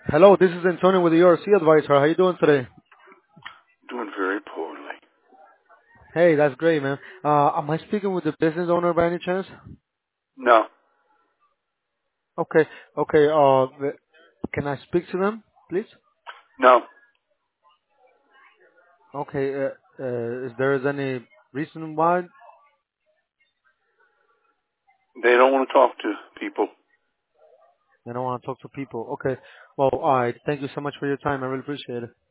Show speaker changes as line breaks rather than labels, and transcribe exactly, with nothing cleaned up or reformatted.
Hello, this is Antonio with the E R C Advisor. How you doing today?
Doing very poorly.
Hey, that's great, man. Uh, am I speaking with the business owner by any chance?
No,
Okay, okay. Uh, the- can I speak to them, please?
no,
Okay. Uh, uh, is there any reason why
they don't want to talk to people.
they don't want to talk to people? Okay. Well, all right. Thank you so much for your time. I really appreciate it.